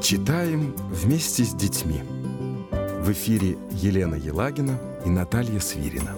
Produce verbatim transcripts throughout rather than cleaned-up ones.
Читаем вместе с детьми. В эфире Елена Елагина и Наталья Свирина.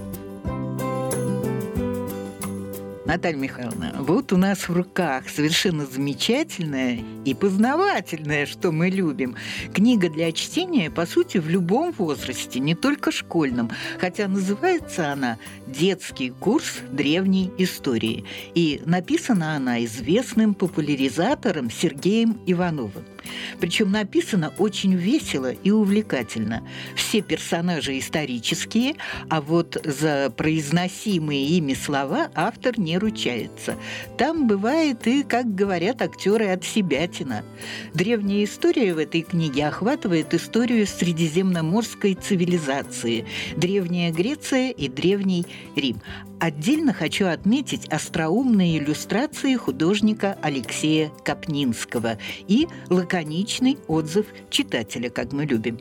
Наталья Михайловна, вот у нас в руках совершенно замечательная и познавательная, что мы любим, книга для чтения, по сути, в любом возрасте, не только школьном, хотя называется она «Детский курс древней истории». И написана она известным популяризатором Сергеем Ивановым. Причем написано очень весело и увлекательно. Все персонажи исторические, а вот за произносимые ими слова автор не ручается. Там бывает и, как говорят актеры, от себятина. Древняя история в этой книге охватывает историю средиземноморской цивилизации, Древняя Греция и Древний Рим. Отдельно хочу отметить остроумные иллюстрации художника Алексея Капнинского и лаконичный отзыв читателя, как мы любим.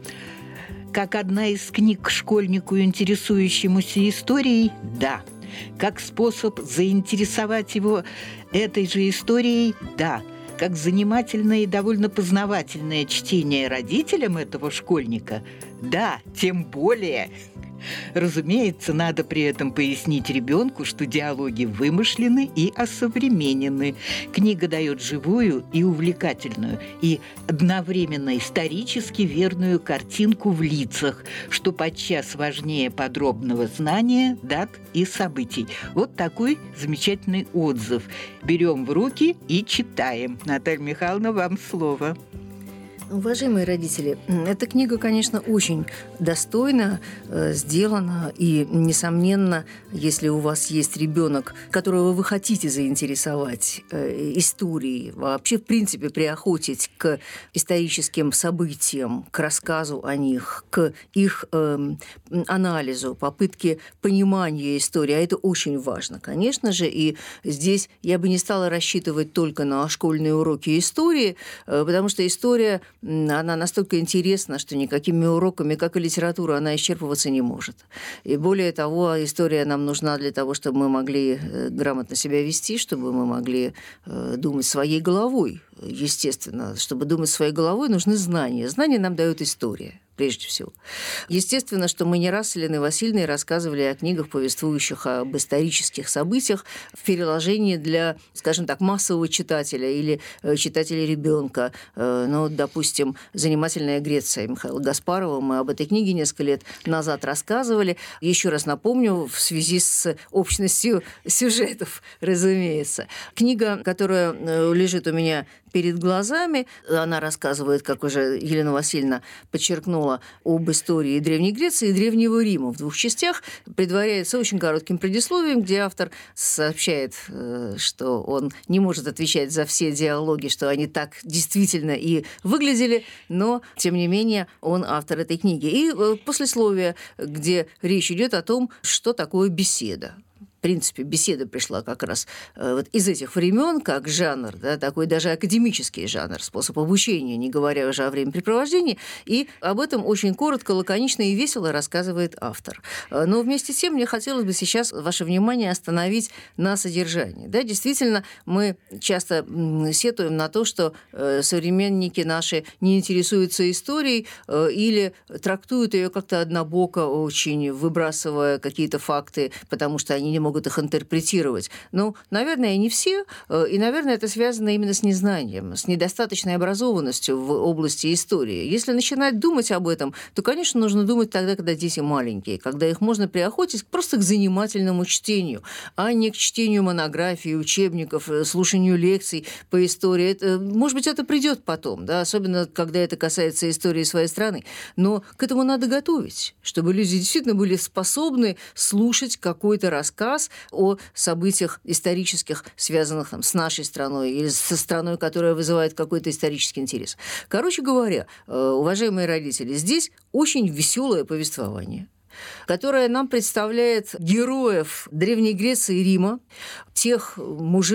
Как одна из книг к школьнику, интересующемуся историей, да. Как способ заинтересовать его этой же историей, да. Как занимательное и довольно познавательное чтение родителям этого школьника, да, тем более. Разумеется, надо при этом пояснить ребенку, что диалоги вымышлены и осовременены. Книга дает живую и увлекательную, и одновременно исторически верную картинку в лицах, что подчас важнее подробного знания дат и событий. Вот такой замечательный отзыв. Берем в руки и читаем. Наталья Михайловна, вам слово. Уважаемые родители, эта книга, конечно, очень достойно э, сделана, и, несомненно, если у вас есть ребенок, которого вы хотите заинтересовать э, историей, вообще, в принципе, приохотить к историческим событиям, к рассказу о них, к их э, анализу, попытке понимания истории, а это очень важно, конечно же, и здесь я бы не стала рассчитывать только на школьные уроки истории, э, потому что история она настолько интересна, что никакими уроками, как и литература, она исчерпываться не может. И более того, история нам нужна для того, чтобы мы могли грамотно себя вести, чтобы мы могли думать своей головой. Естественно, чтобы думать своей головой, нужны знания. Знания нам дает история. Прежде всего. Естественно, что мы не раз с Еленой Васильевной рассказывали о книгах, повествующих об исторических событиях в переложении для, скажем так, массового читателя или читателя ребенка. Ну, допустим, «Занимательная Греция» Михаила Гаспарова. Мы об этой книге несколько лет назад рассказывали. Еще раз напомню, в связи с общностью сюжетов, разумеется. Книга, которая лежит у меня перед глазами, она рассказывает, как уже Елена Васильевна подчеркнула, об истории Древней Греции и Древнего Рима в двух частях, предваряется очень коротким предисловием, где автор сообщает, что он не может отвечать за все диалоги, что они так действительно и выглядели, но, тем не менее, он автор этой книги. И послесловие, где речь идет о том, что такое беседа. В принципе, беседа пришла как раз э, вот из этих времен, как жанр, да, такой даже академический жанр, способ обучения, не говоря уже о времяпрепровождении. И об этом очень коротко, лаконично и весело рассказывает автор. Но вместе с тем мне хотелось бы сейчас ваше внимание остановить на содержании. Да, действительно, мы часто сетуем на то, что э, современники наши не интересуются историей э, или трактуют ее как-то однобоко, очень выбрасывая какие-то факты, потому что они не могут их интерпретировать. Ну, наверное, не все, и, наверное, это связано именно с незнанием, с недостаточной образованностью в области истории. Если начинать думать об этом, то, конечно, нужно думать тогда, когда дети маленькие, когда их можно приохотить просто к занимательному чтению, а не к чтению монографий, учебников, слушанию лекций по истории. Это, может быть, это придет потом, да, особенно когда это касается истории своей страны. Но к этому надо готовить, чтобы люди действительно были способны слушать какой-то рассказ о событиях исторических, связанных там, с нашей страной или со страной, которая вызывает какой-то исторический интерес. Короче говоря, уважаемые родители, здесь очень веселое повествование, которая нам представляет героев Древней Греции и Рима, тех мужей,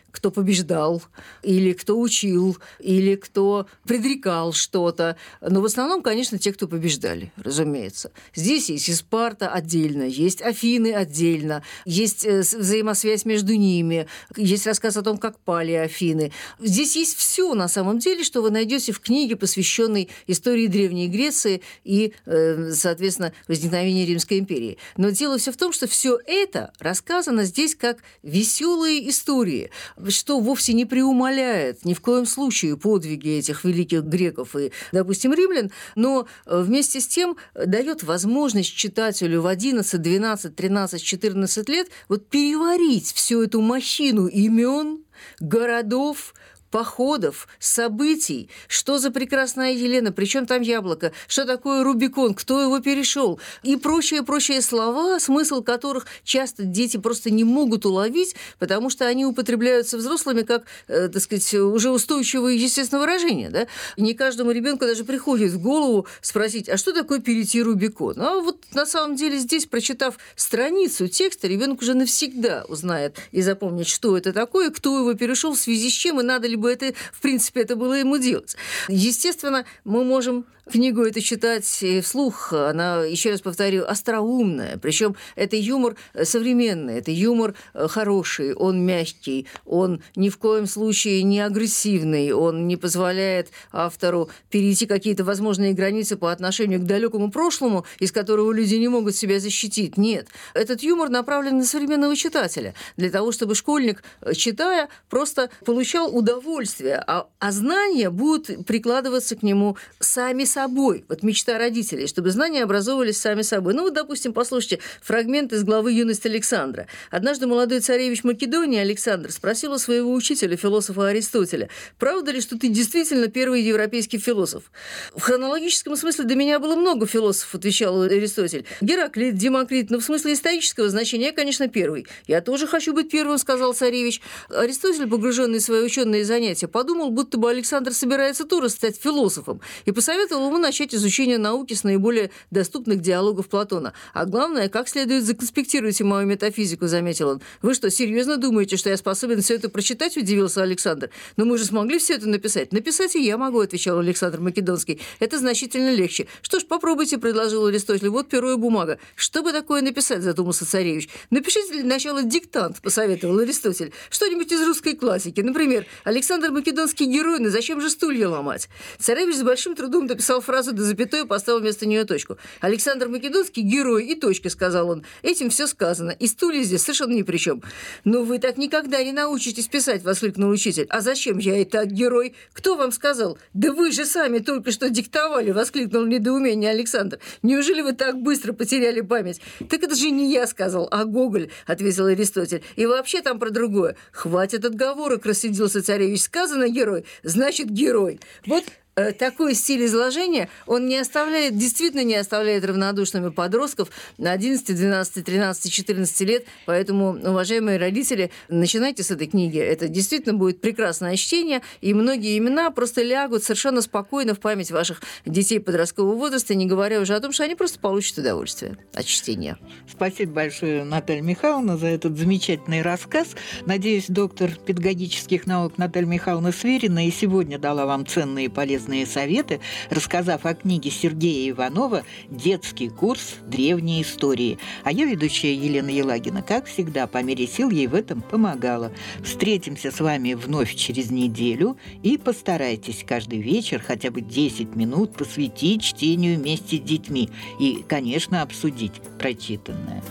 кто побеждал, или кто учил, или кто предрекал что-то. Но в основном, конечно, те, кто побеждали, разумеется. Здесь есть и Спарта отдельно, есть Афины отдельно, есть взаимосвязь между ними, есть рассказ о том, как пали Афины. Здесь есть все на самом деле, что вы найдете в книге, посвященной истории Древней Греции и, соответственно, возникновению Римской империи. Но дело все в том, что все это рассказано здесь как веселые истории, что вовсе не преумаляет ни в коем случае подвиги этих великих греков и, допустим, римлян, но вместе с тем дает возможность читателю в одиннадцать, двенадцать, тринадцать, четырнадцать лет вот переварить всю эту махину имен, городов, походов, событий, что за прекрасная Елена, причем там яблоко, что такое Рубикон, кто его перешел, и прочие-прочие слова, смысл которых часто дети просто не могут уловить, потому что они употребляются взрослыми как, э, так сказать, уже устойчивое естественное выражение. Да? Не каждому ребенку даже приходит в голову спросить, а что такое перейти Рубикон? А вот на самом деле здесь, прочитав страницу текста, ребенок уже навсегда узнает и запомнит, что это такое, кто его перешел, в связи с чем, и надо ли бы это, в принципе, это было ему делать. Естественно, мы можем книгу эту читать вслух. Она, еще раз повторю, остроумная. Причем это юмор современный, это юмор хороший, он мягкий, он ни в коем случае не агрессивный, он не позволяет автору перейти какие-то возможные границы по отношению к далекому прошлому, из которого люди не могут себя защитить. Нет. Этот юмор направлен на современного читателя, для того, чтобы школьник, читая, просто получал удовольствие, а, а знания будут прикладываться к нему сами собой. собой. Вот мечта родителей, чтобы знания образовывались сами собой. Ну вот, допустим, послушайте фрагмент из главы «Юность Александра». Однажды молодой царевич Македонии Александр спросил у своего учителя, философа Аристотеля, правда ли, что ты действительно первый европейский философ? В хронологическом смысле до меня было много философов, отвечал Аристотель. Гераклит, Демокрит, но в смысле исторического значения я, конечно, первый. Я тоже хочу быть первым, сказал царевич. Аристотель, погруженный в свои ученые занятия, подумал, будто бы Александр собирается тоже стать философом, и посоветовал ему начать изучение науки с наиболее доступных диалогов Платона. А главное, как следует законспектируйте мою метафизику, заметил он. Вы что, серьезно думаете, что я способен все это прочитать, удивился Александр. Но мы же смогли все это написать. Написать и я могу, отвечал Александр Македонский. Это значительно легче. Что ж, попробуйте, предложил Аристотель. Вот перо и бумага. Что бы такое написать, задумался царевич. Напишите для начала диктант, посоветовал Аристотель. Что-нибудь из русской классики. Например, Александр Македонский герой, но зачем же стулья ломать? Царевич с большим трудом дописал фразу до запятой и поставил вместо нее точку. Александр Македонский – герой и точка, сказал он. Этим все сказано. И стулья здесь совершенно ни при чем. Но вы так никогда не научитесь писать, воскликнул учитель. А зачем я и так герой? Кто вам сказал? Да вы же сами только что диктовали, воскликнул в недоумении Александр. Неужели вы так быстро потеряли память? Так это же не я сказал, а Гоголь, ответил Аристотель. И вообще там про другое. Хватит отговорок, рассердился царевич. Сказано герой, значит герой. Вот такой стиль изложения, он не оставляет, действительно не оставляет равнодушными подростков на одиннадцать, двенадцать, тринадцать, четырнадцать лет. Поэтому, уважаемые родители, начинайте с этой книги. Это действительно будет прекрасное чтение, и многие имена просто лягут совершенно спокойно в память ваших детей подросткового возраста, не говоря уже о том, что они просто получат удовольствие от чтения. Спасибо большое, Наталья Михайловна, за этот замечательный рассказ. Надеюсь, доктор педагогических наук Наталья Михайловна Сверина и сегодня дала вам ценные и полезные советы, рассказав о книге Сергея Иванова «Детский курс древней истории». А я, ведущая Елена Елагина, как всегда, по мере сил ей в этом помогала. Встретимся с вами вновь через неделю и постарайтесь каждый вечер хотя бы десять минут посвятить чтению вместе с детьми и, конечно, обсудить прочитанное.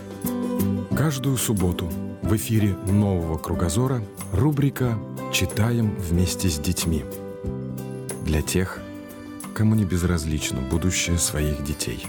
Каждую субботу в эфире «Нового кругозора» рубрика «Читаем вместе с детьми». Для тех, кому не безразлично будущее своих детей.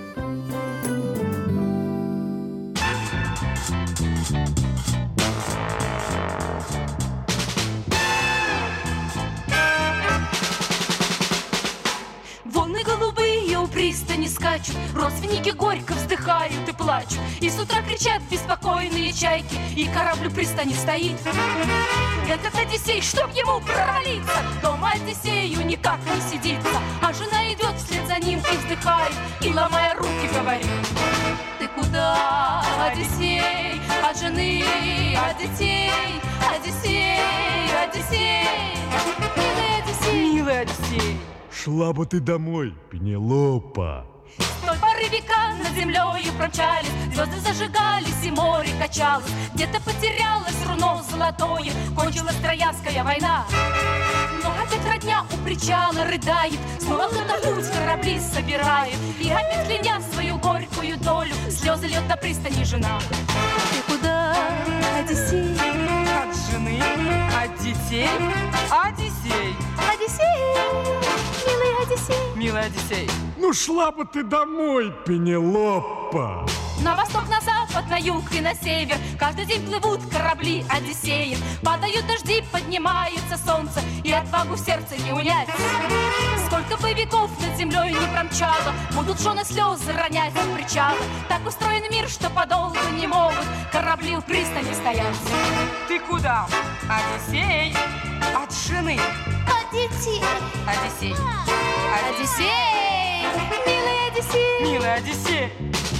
Волны голубые у пристани скачут, родственники горько вздыхают и плачут, и с утра кричат беспокойные чайки, и корабль у пристани стоит. Этот Одиссей, чтоб ему провалиться, дома Одиссею никак не сидится, а жена идет вслед за ним и вздыхает, и ломая руки говорит: ты куда, Одиссей? От жены, от детей, Одиссей, Одиссей, милый Одиссей. Милый Одиссей. Шла бы ты домой, Пенелопа. С той поры века над землею промчались, звезды зажигались и море качалось. Где-то потерялось руно золотое, кончилась Троянская война. Но опять родня у причала рыдает, снова кто-то в путь корабли собирает. И опять кляня свою горькую долю, слезы льет на пристани жена. Ты куда, Одиссей? От жены, от детей, Одиссей. Одиссей, милый Одиссей. Милый Одиссей. Ну шла бы ты домой, Пенелопа. На восток, на запад, на юг и на север каждый день плывут корабли Одиссеев. Падают дожди, поднимается солнце, и отвагу в сердце не унять. Сколько бы веков над землей не промчало, будут жены слезы ронять от причала. Так устроен мир, что подолгу не могут корабли у пристани стоять. Ты куда, Одиссей? От жены, Одиссей, Одиссей. Одиссей, милый Одиссей. Милый Одиссей.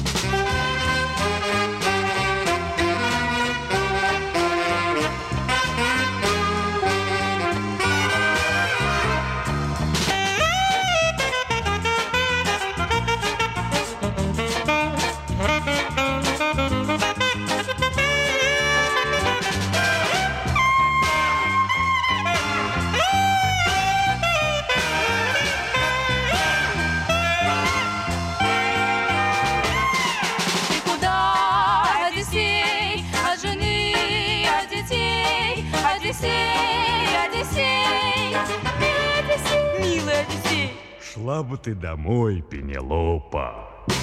Шла бы ты домой, Пенелопа.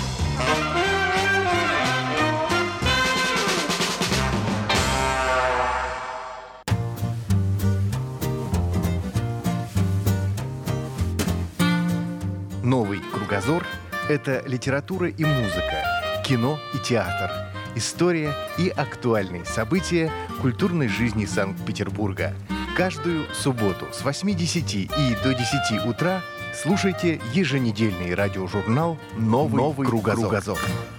Новый кругозор – это литература и музыка, кино и театр, история и актуальные события культурной жизни Санкт-Петербурга. Каждую субботу с восьми десяти и до десяти утра слушайте еженедельный радиожурнал «Новый, Новый кругозор». кругозор».